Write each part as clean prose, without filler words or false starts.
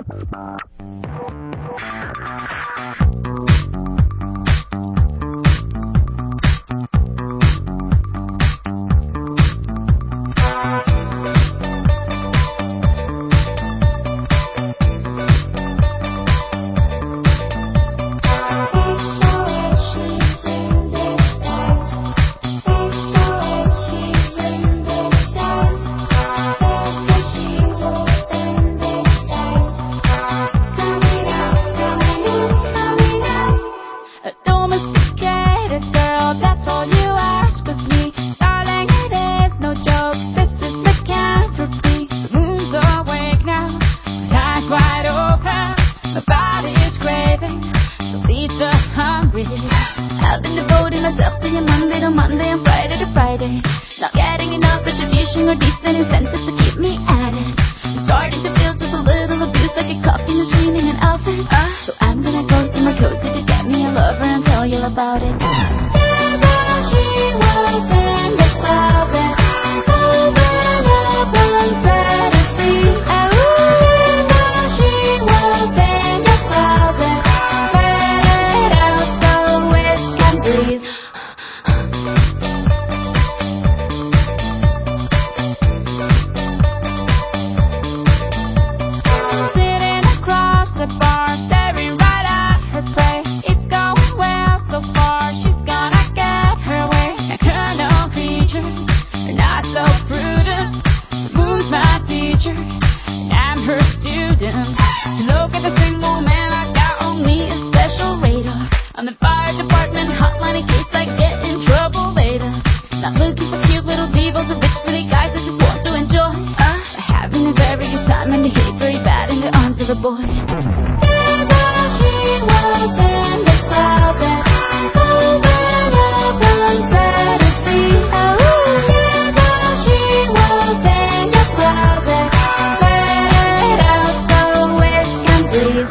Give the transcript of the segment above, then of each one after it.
I've been devoting myself to you Monday to Monday and Friday to Friday. Not getting enough retribution or decent incentives to keep me at it. I'm starting to feel just a little abuse, like a coffee machine in an office. So I'm gonna go somewhere cozy to get me a lover and tell you about it. She was in the club and open up and set it free. She was in the club and let it out so it can breathe. Sitting across the bar, staring right at her prey. It's going well so far, she's gonna get her way. Nocturnal creatures are not so prudent. The moon's my teacher, and I'm her student. To look at the single man, I got on me a special radar. On the fire department hotline in case I get in trouble later. Not looking for cute little divas or rich city guys, I just want to enjoy having a very good time and behave very bad in the arms of a boy. She was in the club and open up and set it free. She was in the club and let it out so it can breathe.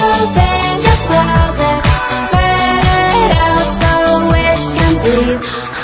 Breathe.